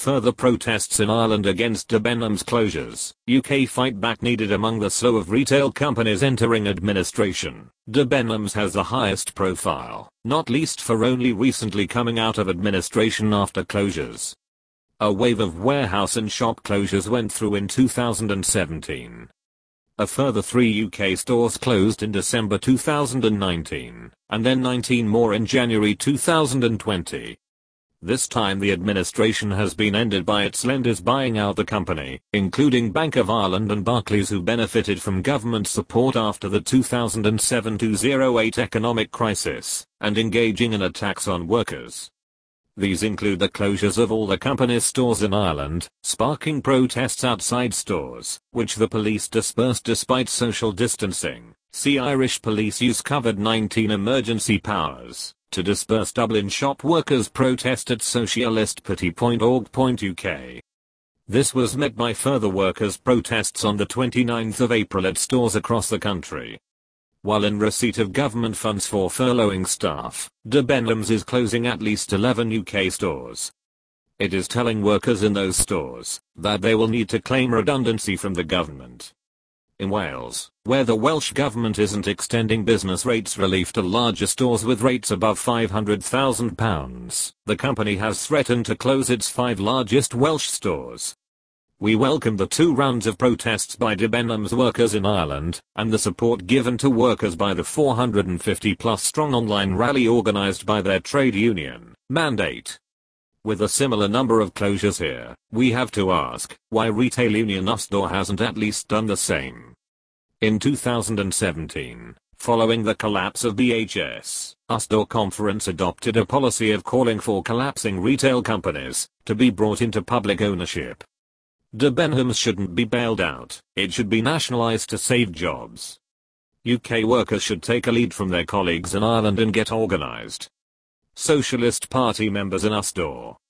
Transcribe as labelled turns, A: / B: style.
A: further protests in Ireland against Debenhams closures, UK fight back needed among the slew of retail companies entering administration. Debenhams has the highest profile, not least for only recently coming out of administration after closures. A wave of warehouse and shop closures went through in 2017. A further 3 UK stores closed in December 2019, and then 19 more in January 2020. This time the administration has been ended by its lenders buying out the company, including Bank of Ireland and Barclays, who benefited from government support after the 2007-2008 economic crisis, and engaging in attacks on workers. These include the closures of all the company's stores in Ireland, sparking protests outside stores, which the police dispersed despite social distancing. See Irish police use COVID-19 emergency powers to disperse Dublin shop workers' protest at socialistparty.org.uk. This was met by further workers' protests on the 29th of April at stores across the country. While in receipt of government funds for furloughing staff, Debenhams is closing at least 11 UK stores. It is telling workers in those stores that they will need to claim redundancy from the government. In Wales, where the Welsh Government isn't extending business rates relief to larger stores with rates above £500,000, the company has threatened to close its 5 largest Welsh stores. We welcome the 2 rounds of protests by Debenhams workers in Ireland, and the support given to workers by the 450+ strong online rally organised by their trade union, Mandate. With a similar number of closures here, we have to ask why retail union Usdaw hasn't at least done the same. In 2017, following the collapse of BHS, Usdaw Conference adopted a policy of calling for collapsing retail companies to be brought into public ownership. Debenhams shouldn't be bailed out, it should be nationalised to save jobs. UK workers should take a lead from their colleagues in Ireland and get organised. Socialist Party members in Usdaw